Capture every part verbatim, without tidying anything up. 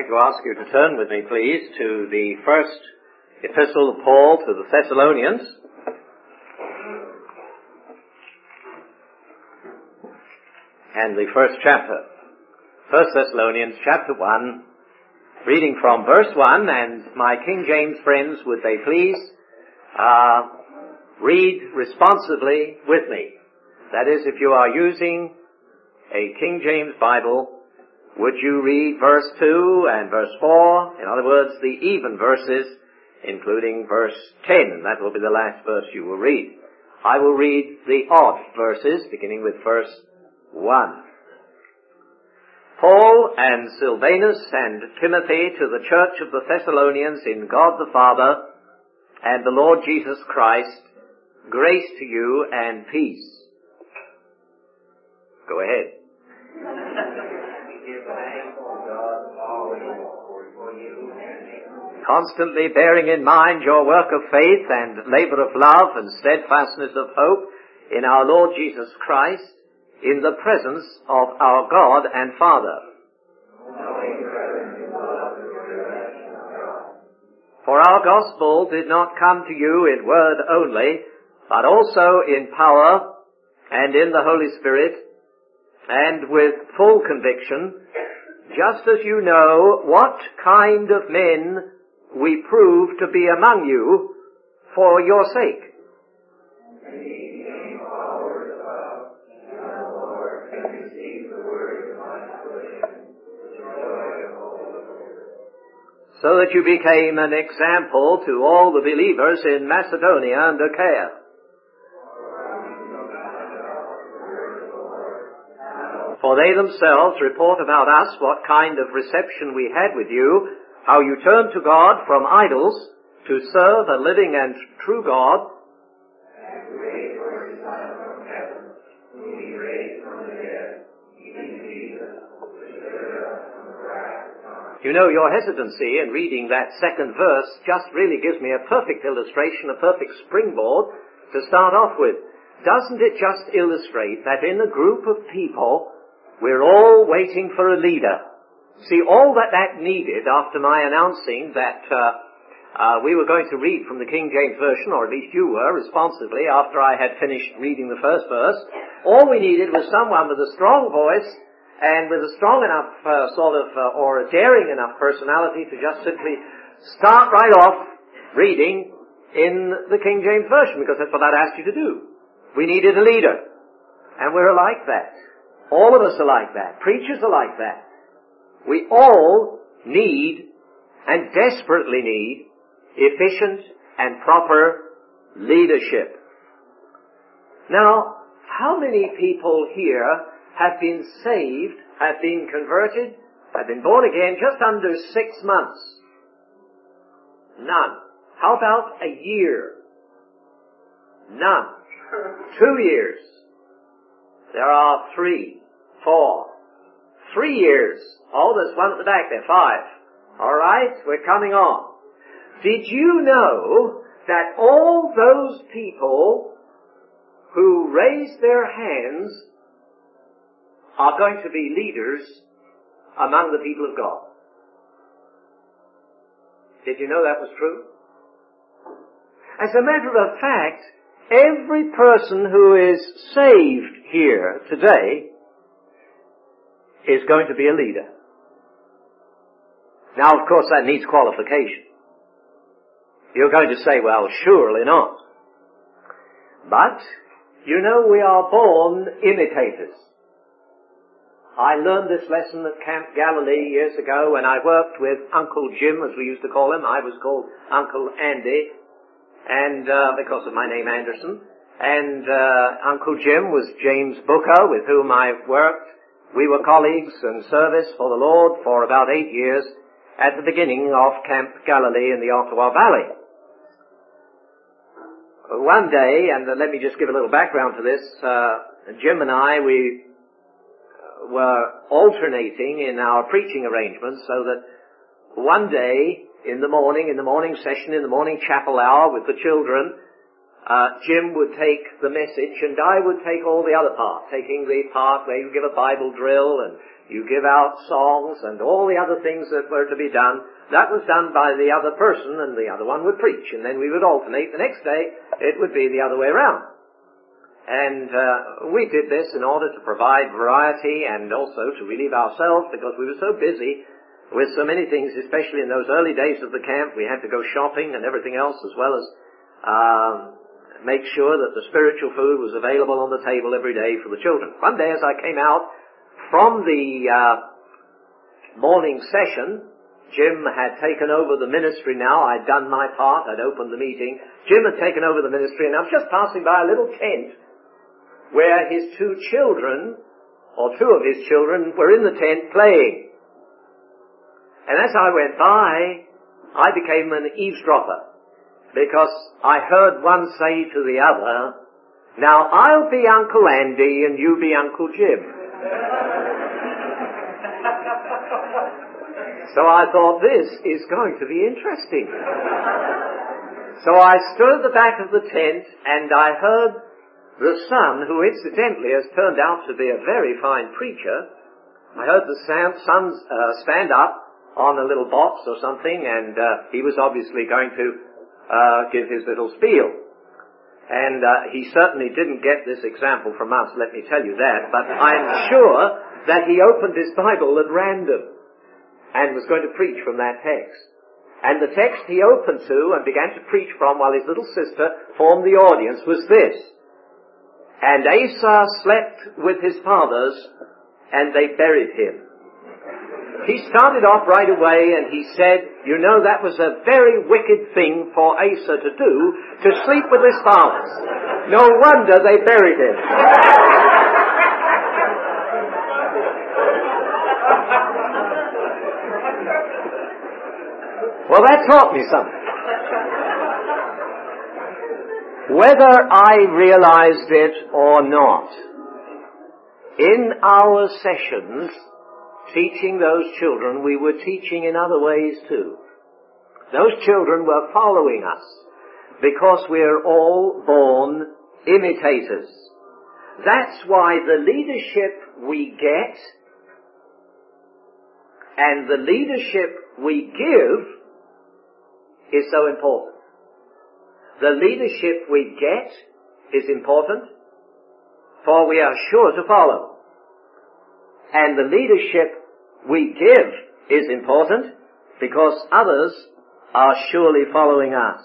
to ask you to turn with me, please, to the first epistle of Paul to the Thessalonians. And the first chapter. First Thessalonians chapter one, reading from verse one, and my King James friends, would they please uh, read responsively with me. That is, if you are using a King James Bible, would you read verse two and verse four? In other words, the even verses, including verse ten, and that will be the last verse you will read. I will read the odd verses, beginning with verse one. Paul and Silvanus and Timothy to the church of the Thessalonians in God the Father and the Lord Jesus Christ, grace to you and peace. Go ahead. Constantly bearing in mind your work of faith and labor of love and steadfastness of hope in our Lord Jesus Christ, in the presence of our God and Father. For our gospel did not come to you in word only, but also in power and in the Holy Spirit, and with full conviction, just as you know what kind of men we prove to be among you for your sake. So that you became an example to all the believers in Macedonia and Achaia. For they themselves report about us what kind of reception we had with you, how you turned to God from idols to serve a living and true God, You know, your hesitancy in reading that second verse just really gives me a perfect illustration, a perfect springboard to start off with. Doesn't it just illustrate that in a group of people, we're all waiting for a leader? See, all that that needed after my announcing that uh, uh, we were going to read from the King James Version, or at least you were, responsively, after I had finished reading the first verse, all we needed was someone with a strong voice and with a strong enough uh, sort of, uh, or a daring enough personality to just simply start right off reading in the King James Version, because that's what I'd asked you to do. We needed a leader. And we're like that. All of us are like that. Preachers are like that. We all need, and desperately need, efficient and proper leadership. Now, how many people here have been saved, have been converted, have been born again just under six months? None. How about a year? None. Two years. There are three, four, three years. Oh, there's one at the back there, five. All right, we're coming on. Did you know that all those people who raised their hands are going to be leaders among the people of God? Did you know that was true? As a matter of fact, every person who is saved here today is going to be a leader. Now, of course, that needs qualification. You're going to say, well, surely not. But, you know, we are born imitators. I learned this lesson at Camp Galilee years ago when I worked with Uncle Jim, as we used to call him. I was called Uncle Andy, and uh, because of my name Anderson. And uh, Uncle Jim was James Booker, with whom I worked. We were colleagues in service for the Lord for about eight years at the beginning of Camp Galilee in the Ottawa Valley. One day, and uh, let me just give a little background to this, uh, Jim and I, we were alternating in our preaching arrangements, so that one day in the morning, in the morning session, in the morning chapel hour with the children, uh, Jim would take the message and I would take all the other part, taking the part where you give a Bible drill and you give out songs and all the other things that were to be done. That was done by the other person, and the other one would preach, and then we would alternate. The next day, it would be the other way around. And uh, we did this in order to provide variety and also to relieve ourselves, because we were so busy with so many things, especially in those early days of the camp. We had to go shopping and everything else, as well as um, make sure that the spiritual food was available on the table every day for the children. One day as I came out from the uh, morning session, Jim had taken over the ministry now. I'd done my part. I'd opened the meeting. Jim had taken over the ministry, and I was just passing by a little tent where his two children, or two of his children, were in the tent playing. And as I went by, I became an eavesdropper, because I heard one say to the other, "Now I'll be Uncle Andy and you be Uncle Jim." So I thought, this is going to be interesting. So I stood at the back of the tent, and I heard the son, who incidentally has turned out to be a very fine preacher, I heard the son uh, stand up on a little box or something, and uh, he was obviously going to uh, give his little spiel. And uh, he certainly didn't get this example from us, let me tell you that, but I'm sure that he opened his Bible at random and was going to preach from that text. And the text he opened to and began to preach from while his little sister formed the audience was this: "And Asa slept with his fathers, and they buried him." He started off right away and he said, you know, that was a very wicked thing for Asa to do, to sleep with his fathers. No wonder they buried him. Well, that taught me something. Whether I realized it or not, in our sessions, teaching those children, we were teaching in other ways too. Those children were following us, because we're all born imitators. That's why the leadership we get and the leadership we give is so important. The leadership we get is important, for we are sure to follow. And the leadership we give is important, because others are surely following us.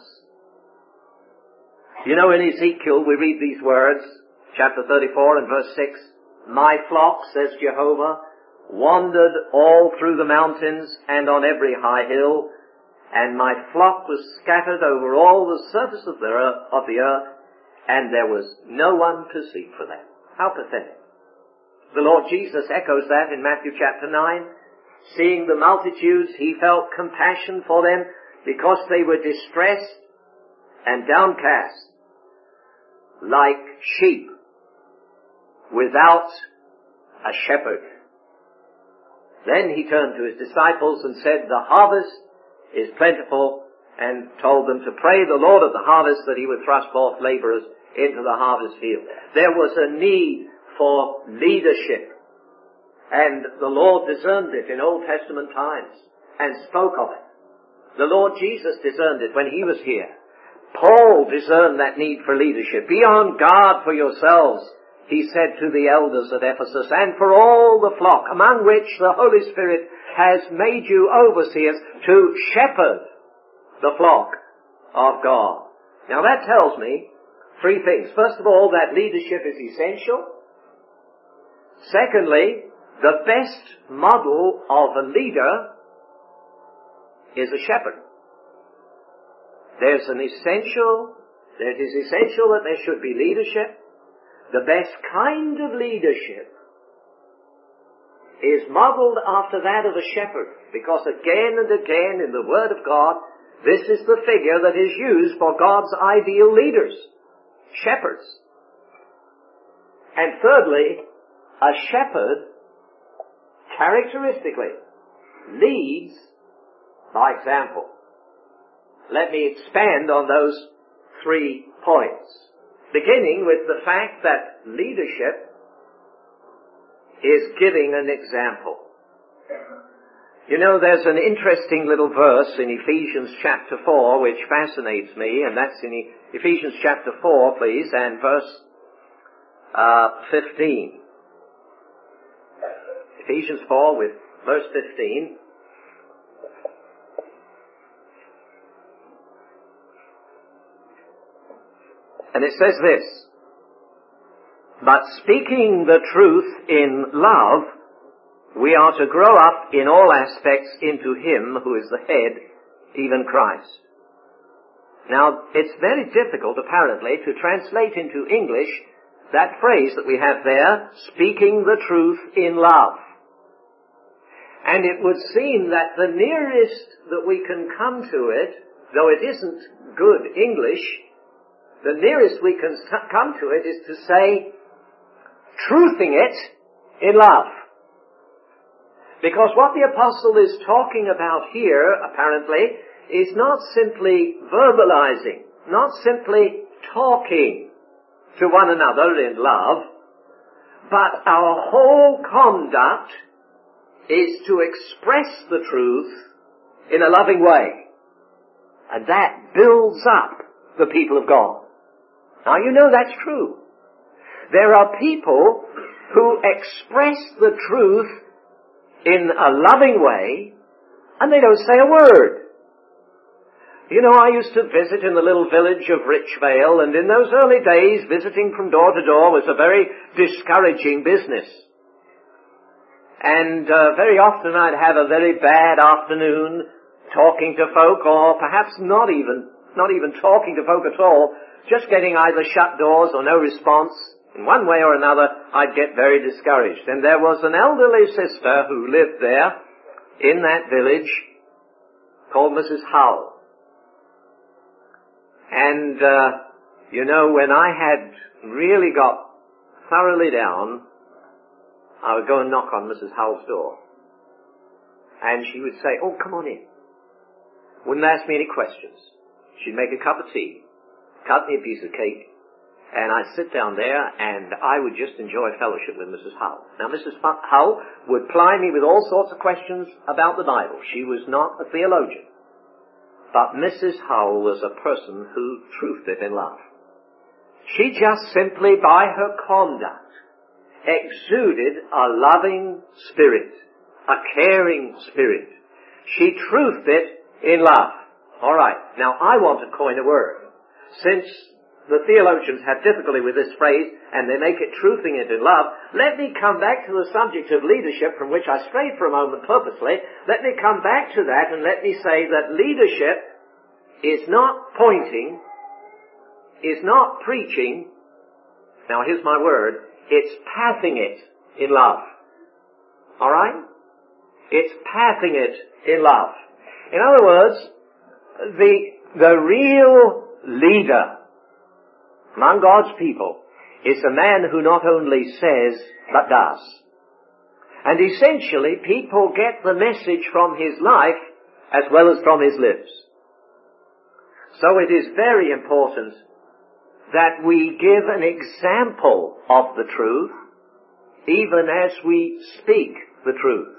You know, in Ezekiel we read these words, chapter thirty-four and verse six, "My flock, says Jehovah, wandered all through the mountains and on every high hill, and my flock was scattered over all the surface of the earth, of the earth, and there was no one to seek for them." How pathetic. The Lord Jesus echoes that in Matthew chapter nine. Seeing the multitudes, he felt compassion for them because they were distressed and downcast, like sheep without a shepherd. Then he turned to his disciples and said, "The harvest is plentiful," and told them to pray the Lord of the harvest that he would thrust forth laborers into the harvest field. There was a need for leadership, and the Lord discerned it in Old Testament times and spoke of it. The Lord Jesus discerned it when he was here. Paul discerned that need for leadership. "Be on guard for yourselves," he said to the elders at Ephesus, "and for all the flock, among which the Holy Spirit has made you overseers, to shepherd the flock of God." Now that tells me three things. First of all, that leadership is essential. Secondly, the best model of a leader is a shepherd. There's an essential, it is essential that there should be leadership. The best kind of leadership is modeled after that of a shepherd, because again and again in the Word of God, this is the figure that is used for God's ideal leaders, shepherds. And thirdly, a shepherd characteristically leads by example. Let me expand on those three points, beginning with the fact that leadership is giving an example. You know, there's an interesting little verse in Ephesians chapter four which fascinates me, and that's in Ephesians chapter four, please, and verse uh, fifteen. Ephesians four with verse fifteen. And it says this, "But speaking the truth in love, we are to grow up in all aspects into Him who is the head, even Christ." Now, it's very difficult, apparently, to translate into English that phrase that we have there, speaking the truth in love. And it would seem that the nearest that we can come to it, though it isn't good English, the nearest we can come to it is to say, truthing it in love. Because what the apostle is talking about here, apparently, is not simply verbalizing, not simply talking to one another in love, but our whole conduct is to express the truth in a loving way. And that builds up the people of God. Now you know that's true. There are people who express the truth in a loving way, and they don't say a word. You know, I used to visit in the little village of Richvale, and in those early days, visiting from door to door was a very discouraging business. And uh, very often I'd have a very bad afternoon talking to folk, or perhaps not even, not even talking to folk at all, just getting either shut doors or no response. In one way or another, I'd get very discouraged. And there was an elderly sister who lived there in that village called Missus Hull. And, uh, you know, when I had really got thoroughly down, I would go and knock on Missus Hull's door. And she would say, "Oh, come on in." Wouldn't ask me any questions. She'd make a cup of tea, cut me a piece of cake, and I'd sit down there and I would just enjoy fellowship with Missus Hull. Now, Missus Hull would ply me with all sorts of questions about the Bible. She was not a theologian. But Missus Hull was a person who truthed it in love. She just simply, by her conduct, exuded a loving spirit, a caring spirit. She truthed it in love. All right, now I want to coin a word. Since the theologians have difficulty with this phrase, and they make it truthing it in love, let me come back to the subject of leadership, from which I strayed for a moment purposely. Let me come back to that and let me say that leadership is not pointing, is not preaching. Now here's my word, it's pathing it in love. Alright? It's pathing it in love. In other words, the, the real leader among God's people is a man who not only says, but does. And essentially, people get the message from his life as well as from his lips. So it is very important that we give an example of the truth, even as we speak the truth.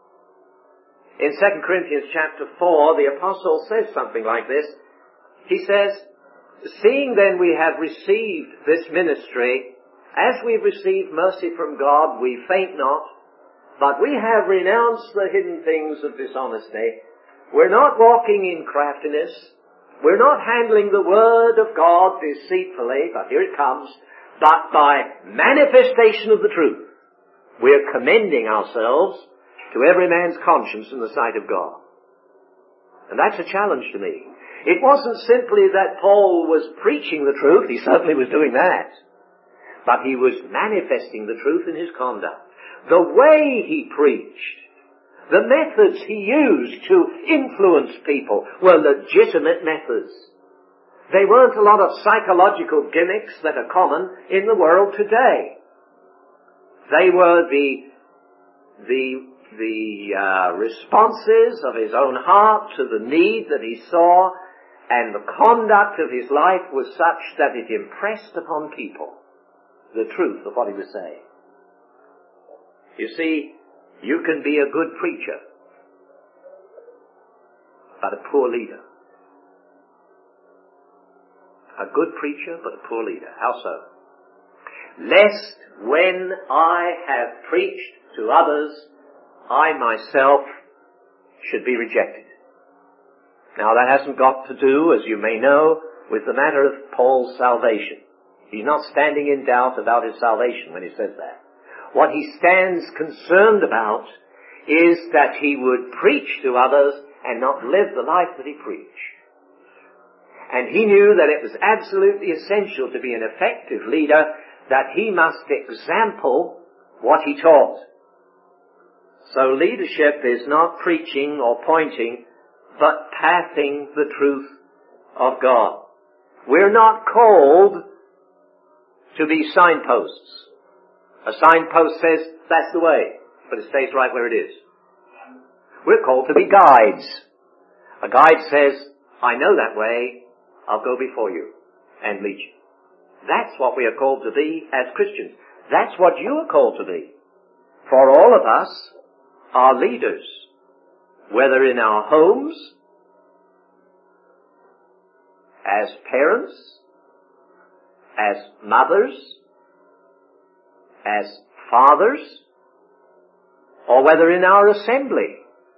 In Second Corinthians chapter four, the apostle says something like this. He says, "Seeing then we have received this ministry, as we receive mercy from God, we faint not, but we have renounced the hidden things of dishonesty. We're not walking in craftiness. We're not handling the word of God deceitfully," but here it comes, "but by manifestation of the truth, we're commending ourselves to every man's conscience in the sight of God." And that's a challenge to me. It wasn't simply that Paul was preaching the truth, he certainly was doing that, but he was manifesting the truth in his conduct. The way he preached, the methods he used to influence people were legitimate methods. They weren't a lot of psychological gimmicks that are common in the world today. They were the, the, the uh, responses of his own heart to the need that he saw, and the conduct of his life was such that it impressed upon people the truth of what he was saying. You see, you can be a good preacher, but a poor leader. A good preacher, but a poor leader. How so? Lest when I have preached to others, I myself should be rejected. Now that hasn't got to do, as you may know, with the matter of Paul's salvation. He's not standing in doubt about his salvation when he says that. What he stands concerned about is that he would preach to others and not live the life that he preached. And he knew that it was absolutely essential to be an effective leader that he must example what he taught. So leadership is not preaching or pointing, but pathing the truth of God. We're not called to be signposts. A signpost says, that's the way, but it stays right where it is. We're called to be guides. A guide says, I know that way, I'll go before you and lead you. That's what we are called to be as Christians. That's what you are called to be. For all of us are leaders, whether in our homes, as parents, as mothers, as fathers, or whether in our assembly,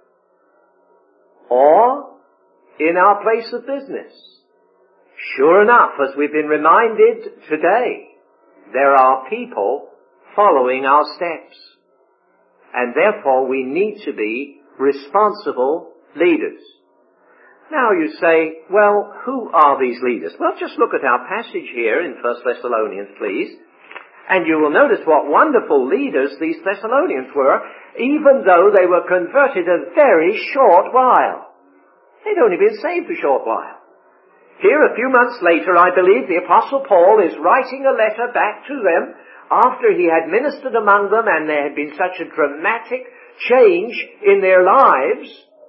or in our place of business. Sure enough, as we've been reminded today, there are people following our steps. And therefore we need to be responsible leaders. Now you say, well, who are these leaders? Well, just look at our passage here in First Thessalonians, please. And you will notice what wonderful leaders these Thessalonians were, even though they were converted a very short while. They'd only been saved a short while. Here, a few months later, I believe the Apostle Paul is writing a letter back to them after he had ministered among them and there had been such a dramatic change in their lives,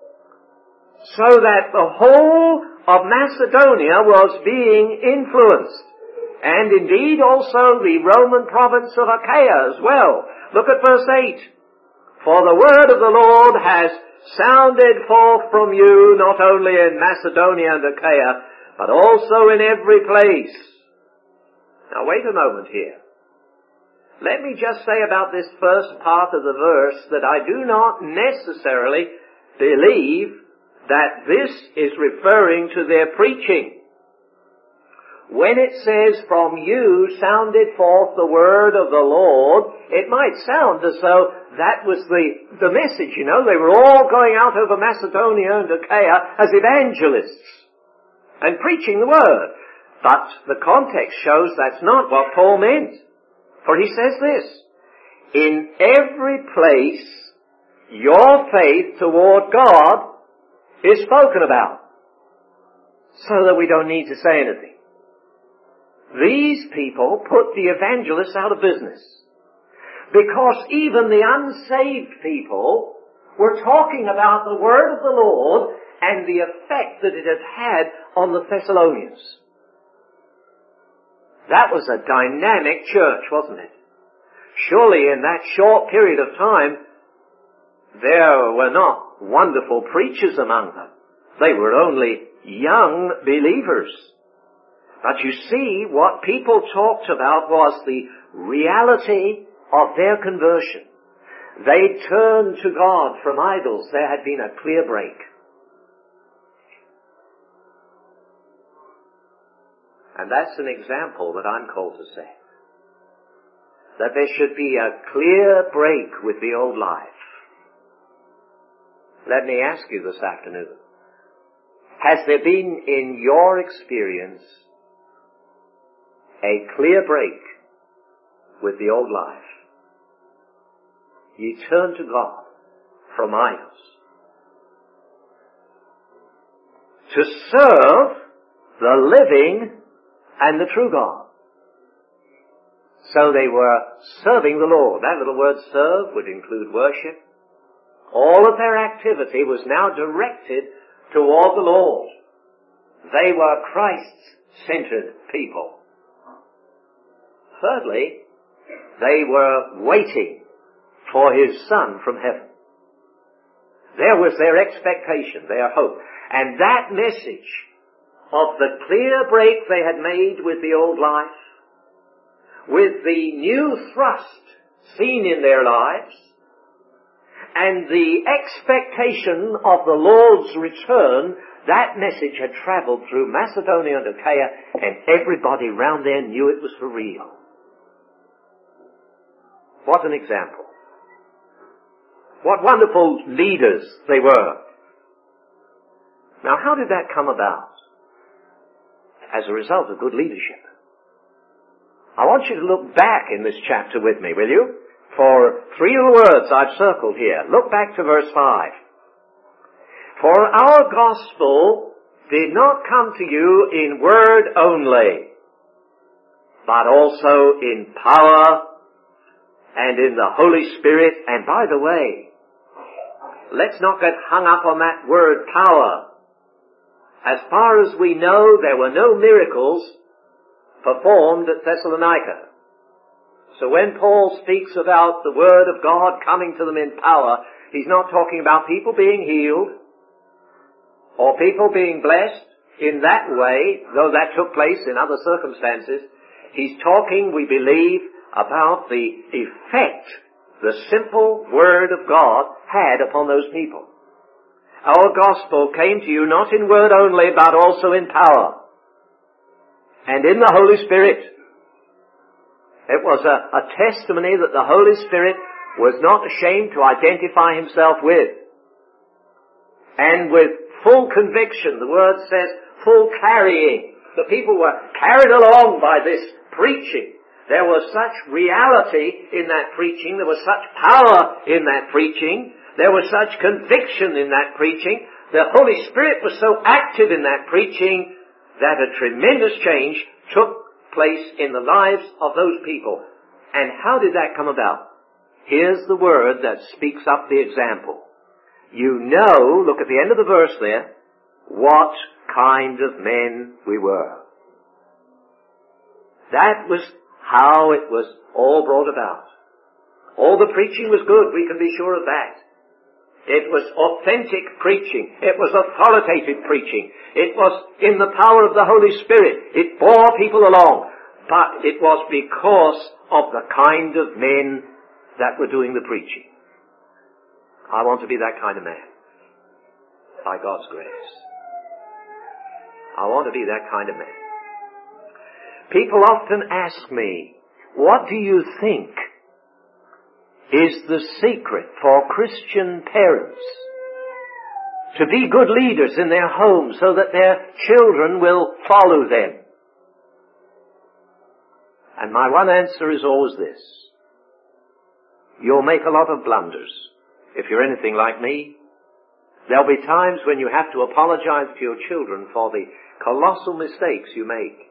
so that the whole of Macedonia was being influenced. And indeed also the Roman province of Achaia as well. Look at verse eight. For the word of the Lord has sounded forth from you, not only in Macedonia and Achaia, but also in every place. Now wait a moment here. Let me just say about this first part of the verse that I do not necessarily believe that this is referring to their preaching. When it says, from you sounded forth the word of the Lord, it might sound as though that was the, the message, you know. They were all going out over Macedonia and Achaia as evangelists and preaching the word. But the context shows that's not what Paul meant. For he says this, in every place your faith toward God is spoken about, so that we don't need to say anything. These people put the evangelists out of business, because even the unsaved people were talking about the word of the Lord and the effect that it had had on the Thessalonians. That was a dynamic church, wasn't it? Surely in that short period of time, there were not wonderful preachers among them. They were only young believers. But you see, what people talked about was the reality of their conversion. They turned to God from idols. There had been a clear break. And that's an example that I'm called to set. That there should be a clear break with the old life. Let me ask you this afternoon, has there been in your experience a clear break with the old life? You turn to God from idols to serve the living and the true God. So they were serving the Lord. That little word serve would include worship. All of their activity was now directed toward the Lord. They were Christ-centered people. Thirdly, they were waiting, for his Son from heaven. There was their expectation, their hope. And that message of the clear break they had made with the old life, with the new thrust seen in their lives, and the expectation of the Lord's return, that message had travelled through Macedonia and Achaia, and everybody round there knew it was for real. What an example. What wonderful leaders they were. Now, how did that come about? As a result of good leadership. I want you to look back in this chapter with me, will you? For three of the words I've circled here. Look back to verse five. For our gospel did not come to you in word only, but also in power and in the Holy Spirit. And by the way, let's not get hung up on that word power. As far as we know, there were no miracles performed at Thessalonica. So when Paul speaks about the Word of God coming to them in power, he's not talking about people being healed or people being blessed in that way, though that took place in other circumstances. He's talking, we believe, about the effect the simple Word of God had upon those people. Our gospel came to you not in word only, but also in power and in the Holy Spirit. It was a, a testimony that the Holy Spirit was not ashamed to identify himself with. And with full conviction, the word says full carrying. The people were carried along by this preaching. There was such reality in that preaching. There was such power in that preaching. There was such conviction in that preaching. The Holy Spirit was so active in that preaching that a tremendous change took place in the lives of those people. And how did that come about? Here's the word that speaks up the example. You know, look at the end of the verse there, what kind of men we were. That was how it was all brought about. All the preaching was good, we can be sure of that. It was authentic preaching. It was authoritative preaching. It was in the power of the Holy Spirit. It bore people along. But it was because of the kind of men that were doing the preaching. I want to be that kind of man. By God's grace. I want to be that kind of man. People often ask me, what do you think is the secret for Christian parents to be good leaders in their homes so that their children will follow them? And my one answer is always this. You'll make a lot of blunders. If you're anything like me, there'll be times when you have to apologize to your children for the colossal mistakes you make.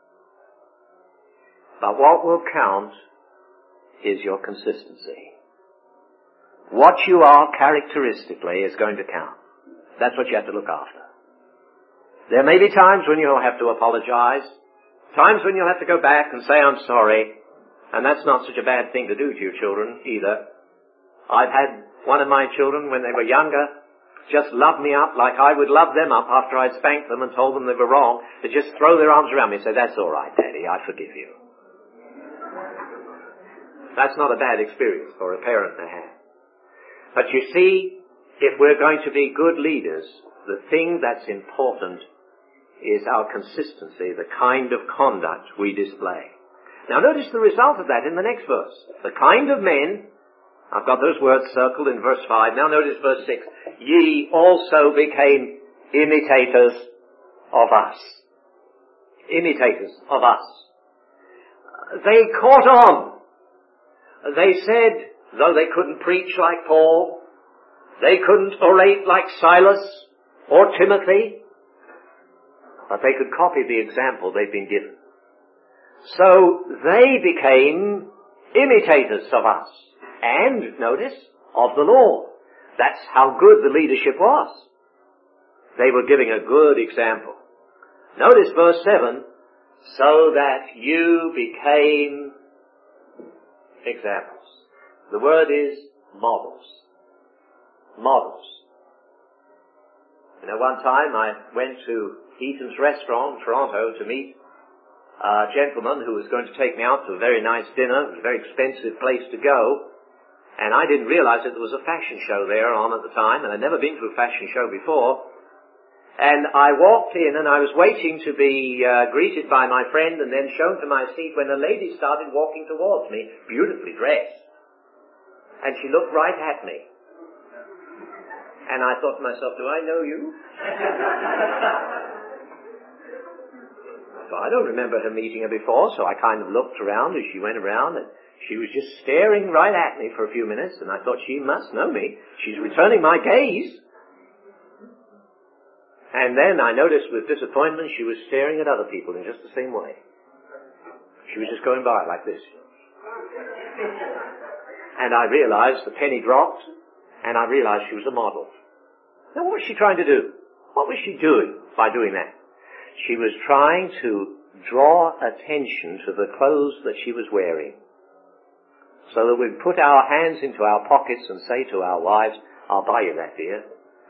But what will count is your consistency. What you are characteristically is going to count. That's what you have to look after. There may be times when you'll have to apologize, times when you'll have to go back and say, I'm sorry, and that's not such a bad thing to do to your children either. I've had one of my children, when they were younger, just love me up like I would love them up after I'd spanked them and told them they were wrong. They just throw their arms around me and say, that's all right, Daddy, I forgive you. That's not a bad experience for a parent to have. But you see, if we're going to be good leaders, the thing that's important is our consistency, the kind of conduct we display. Now notice the result of that in the next verse. The kind of men, I've got those words circled in verse five. Now notice verse six. Ye also became imitators of us. Imitators of us. They caught on. They said, though they couldn't preach like Paul, they couldn't orate like Silas or Timothy, but they could copy the example they'd been given. So they became imitators of us. And, notice, of the Lord. That's how good the leadership was. They were giving a good example. Notice verse seven, so that you became examples. The word is models. Models. You know, one time I went to Eaton's Restaurant in Toronto to meet a gentleman who was going to take me out to a very nice dinner. It was a very expensive place to go. And I didn't realize that there was a fashion show there on at the time, and I'd never been to a fashion show before. And I walked in and I was waiting to be uh, greeted by my friend and then shown to my seat when a lady started walking towards me, beautifully dressed. And she looked right at me. And I thought to myself, do I know you? So I don't remember her meeting her before, so I kind of looked around as she went around, and she was just staring right at me for a few minutes, and I thought, she must know me. She's returning my gaze. And then I noticed with disappointment she was staring at other people in just the same way. She was just going by like this. And I realized the penny dropped, and I realized she was a model. Now what was she trying to do? What was she doing by doing that? She was trying to draw attention to the clothes that she was wearing, so that we'd put our hands into our pockets and say to our wives, I'll buy you that, dear.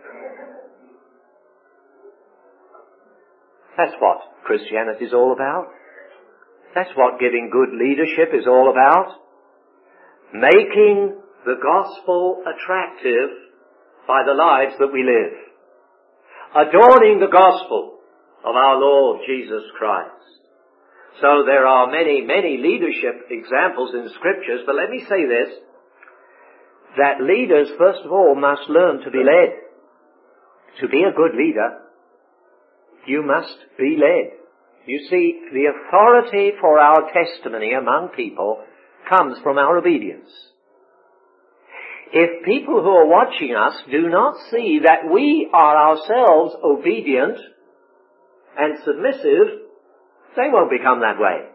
That's what Christianity is all about. That's what giving good leadership is all about. Making the gospel attractive by the lives that we live. Adorning the gospel of our Lord Jesus Christ. So there are many, many leadership examples in scriptures, but let me say this, that leaders, first of all, must learn to be led. To be a good leader, you must be led. You see, the authority for our testimony among people comes from our obedience. If people who are watching us do not see that we are ourselves obedient and submissive, they won't become that way.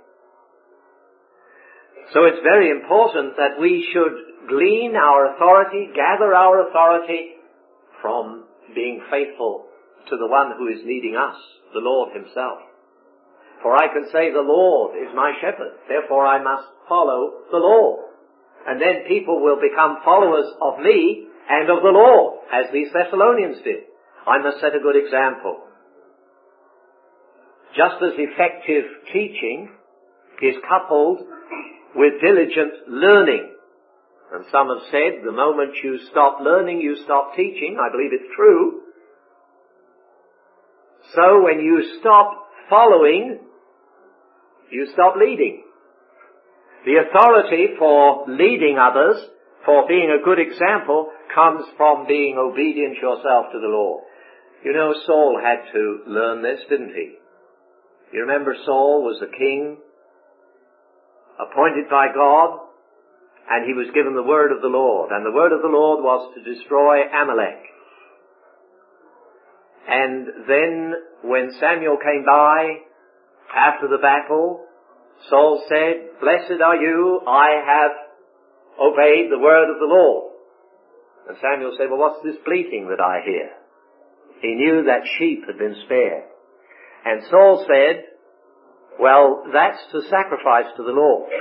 So it's very important that we should glean our authority, gather our authority from being faithful to the one who is leading us, the Lord himself. For I can say the Lord is my shepherd, therefore I must follow the Lord. And then people will become followers of me and of the Lord, as these Thessalonians did. I must set a good example. Just as effective teaching is coupled with diligent learning. And some have said, the moment you stop learning, you stop teaching. I believe it's true. So when you stop following, you stop leading. The authority for leading others, for being a good example, comes from being obedient yourself to the Lord. You know, Saul had to learn this, didn't he? You remember Saul was a king, appointed by God, and he was given the word of the Lord. And the word of the Lord was to destroy Amalek. And then when Samuel came by after the battle, Saul said, "Blessed are you, I have obeyed the word of the Lord." And Samuel said, "Well, what's this bleating that I hear?" He knew that sheep had been spared. And Saul said, "Well, that's to sacrifice to the Lord.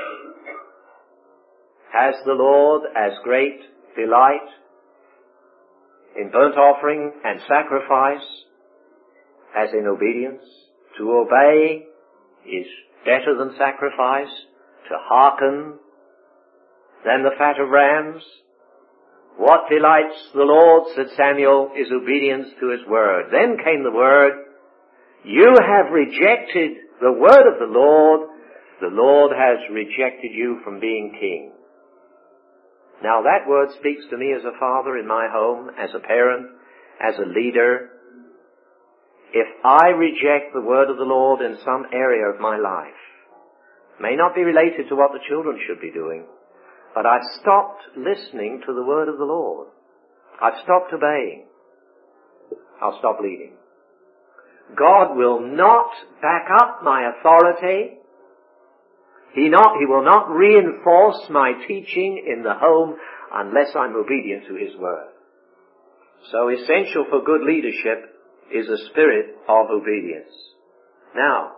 Has the Lord as great delight in burnt offering and sacrifice as in obedience? To obey is better than sacrifice, to hearken than the fat of rams. What delights the Lord," said Samuel, "is obedience to his word." Then came the word, "You have rejected the word of the Lord. The Lord has rejected you from being king." Now that word speaks to me as a father in my home, as a parent, as a leader. If I reject the word of the Lord in some area of my life, may not be related to what the children should be doing, but I've stopped listening to the word of the Lord. I've stopped obeying. I'll stop leading. God will not back up my authority. He not, He will not reinforce my teaching in the home unless I'm obedient to His word. So essential for good leadership is a spirit of obedience. Now,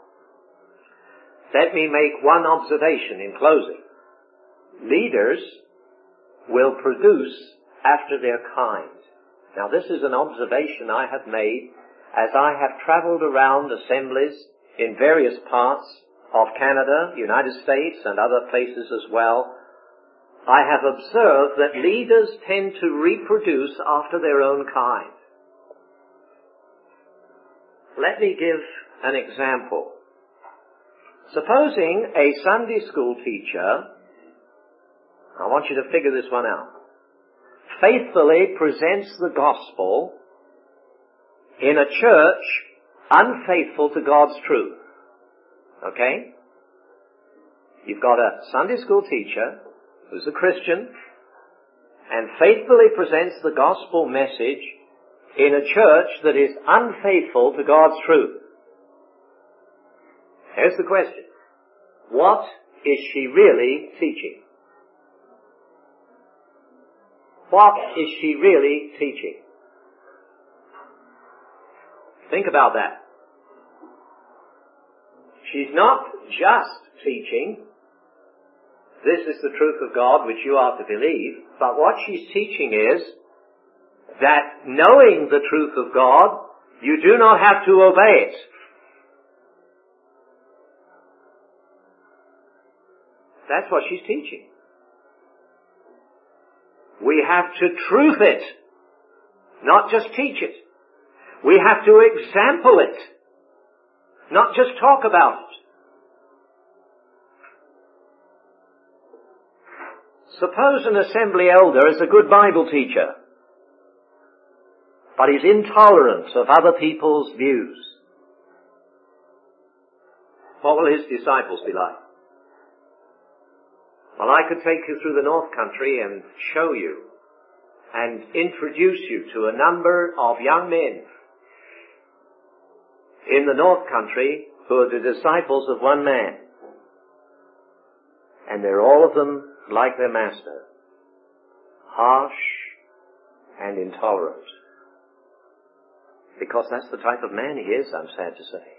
let me make one observation in closing. Leaders will produce after their kind. Now this is an observation I have made as I have traveled around assemblies in various parts of Canada, United States, and other places as well. I have observed that leaders tend to reproduce after their own kind. Let me give an example. Supposing a Sunday school teacher, I want you to figure this one out, faithfully presents the gospel in a church unfaithful to God's truth. Okay? You've got a Sunday school teacher who's a Christian and faithfully presents the gospel message in a church that is unfaithful to God's truth. Here's the question. What is she really teaching? What is she really teaching? Think about that. She's not just teaching, this is the truth of God which you are to believe, but what she's teaching is that knowing the truth of God, you do not have to obey it. That's what she's teaching. We have to truth it, not just teach it. We have to example it, not just talk about it. Suppose an assembly elder is a good Bible teacher, but he's intolerant of other people's views. What will his disciples be like? Well, I could take you through the North Country and show you and introduce you to a number of young men in the North Country who are the disciples of one man. And they're all of them like their master, harsh and intolerant. Because that's the type of man he is, I'm sad to say.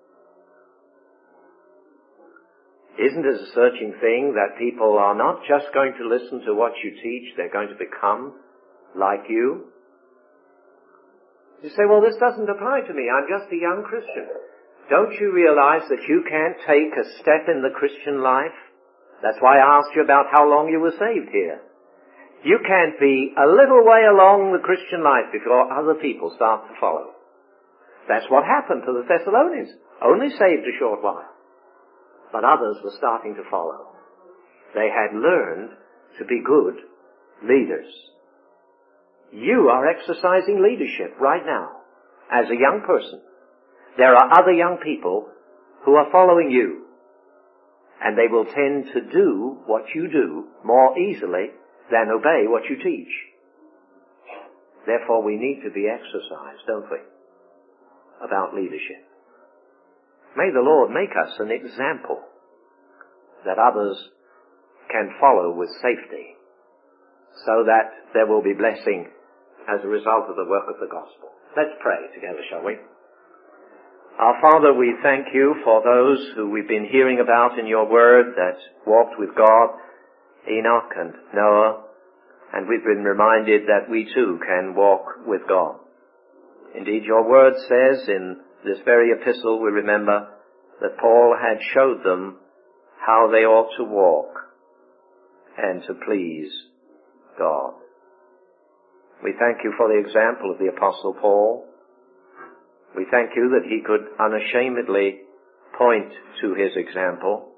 Isn't it a searching thing that people are not just going to listen to what you teach, they're going to become like you? You say, well, this doesn't apply to me. I'm just a young Christian. Don't you realize that you can't take a step in the Christian life? That's why I asked you about how long you were saved here. You can't be a little way along the Christian life before other people start to follow. That's what happened to the Thessalonians. Only saved a short while. But others were starting to follow. They had learned to be good leaders. You are exercising leadership right now as a young person. There are other young people who are following you, and they will tend to do what you do more easily than obey what you teach. Therefore, we need to be exercised, don't we, about leadership. May the Lord make us an example that others can follow with safety, so that there will be blessing as a result of the work of the gospel. Let's pray together, shall we? Our Father, we thank you for those who we've been hearing about in your word that walked with God, Enoch and Noah, and we've been reminded that we too can walk with God. Indeed, your word says in this very epistle, we remember that Paul had showed them how they ought to walk and to please God. We thank you for the example of the Apostle Paul. We thank you that he could unashamedly point to his example.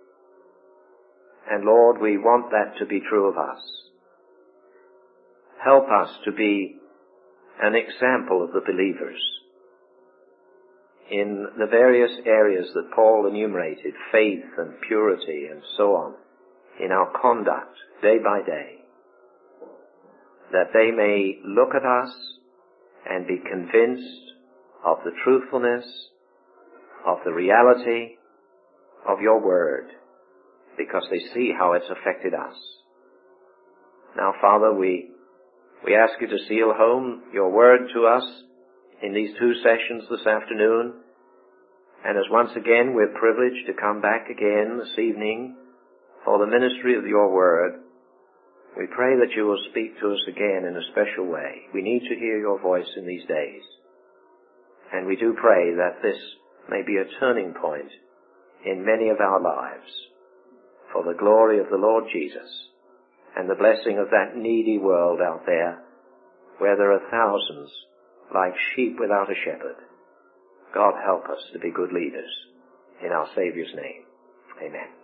And Lord, we want that to be true of us. Help us to be an example of the believers in the various areas that Paul enumerated, faith and purity and so on, in our conduct day by day, that they may look at us and be convinced of the truthfulness, of the reality of your word, because they see how it's affected us. Now, Father, we, we ask you to seal home your word to us in these two sessions this afternoon. And as once again we're privileged to come back again this evening for the ministry of your word, We pray that you will speak to us again in a special way. We need to hear your voice in these days. And we do pray that this may be a turning point in many of our lives for the glory of the Lord Jesus and the blessing of that needy world out there where there are thousands like sheep without a shepherd. God help us to be good leaders. In our Saviour's name. Amen.